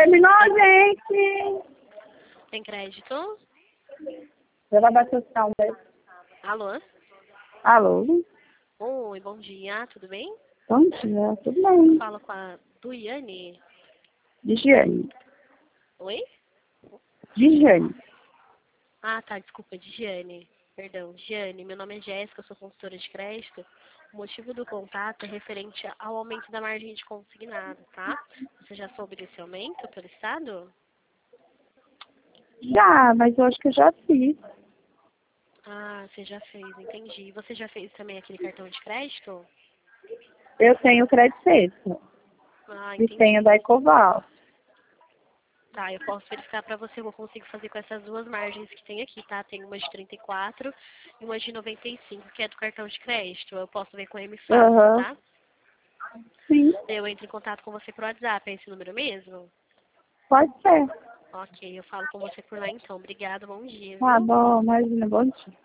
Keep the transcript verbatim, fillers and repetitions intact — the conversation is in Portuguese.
terminou, gente. Tem crédito? Você vai bater o sinal dele. Alô? Alô? Oi, bom dia, tudo bem? Bom dia, tudo bem? Fala com a Duiane. Gigiane. Oi? Gigiane. Ah, tá, desculpa, Giane. Perdão, Giane, meu nome é Jéssica, eu sou consultora de crédito. O motivo do contato é referente ao aumento da margem de consignado, tá? Você já soube desse aumento pelo Estado? Já, mas eu acho que eu já fiz. Ah, você já fez, entendi. Você já fez também aquele cartão de crédito? Eu tenho crédito extra. Ah, E entendi. tenho da Ecoval. Tá, eu posso verificar pra você, eu consigo fazer com essas duas margens que tem aqui, tá? Tem uma de trinta e quatro e uma de noventa e cinco, que é do cartão de crédito. Eu posso ver com ele fácil, Aham. tá? Sim, Eu entro em contato com você pro WhatsApp, é esse número mesmo? pode ser. Ok, eu falo com você por lá então. Obrigada, bom dia, Tá viu? bom, imagina, bom dia.